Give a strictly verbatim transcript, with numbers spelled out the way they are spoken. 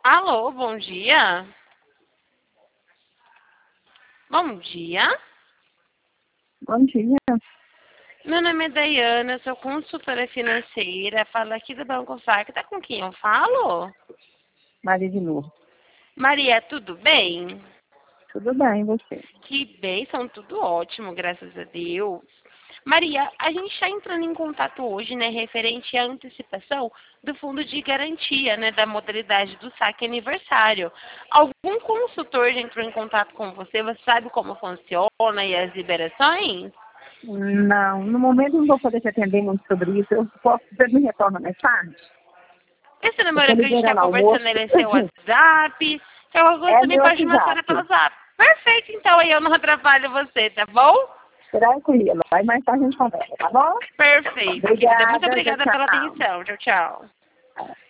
Alô, bom dia. Bom dia. Bom dia. Meu nome é Daiana, eu sou consultora financeira, falo aqui do Banco F A C. Tá com quem eu falo? Maria de Lourdes. Maria, tudo bem? Tudo bem, e você? Que bênção, tudo ótimo, graças a Deus. Maria, a gente está entrando em contato hoje, né, referente à antecipação do fundo de garantia, né, da modalidade do saque aniversário. Algum consultor já entrou em contato com você? Você sabe como funciona e as liberações? Não, no momento não vou poder te atender muito sobre isso. Eu posso, você me retorna mais tarde? Esse Eu número estou que a gente liberando está almoço. conversando, ele é seu WhatsApp? Se alguma coisa É também meu pode me mandar pelo WhatsApp. WhatsApp. Perfeito, então aí eu não atrapalho você, tá bom? Tranquilo. Aí mais tarde a gente conversa, tá bom? Perfeito, querida. Muito Obrigada, obrigada pela tchau, atenção. Tchau, tchau. tchau.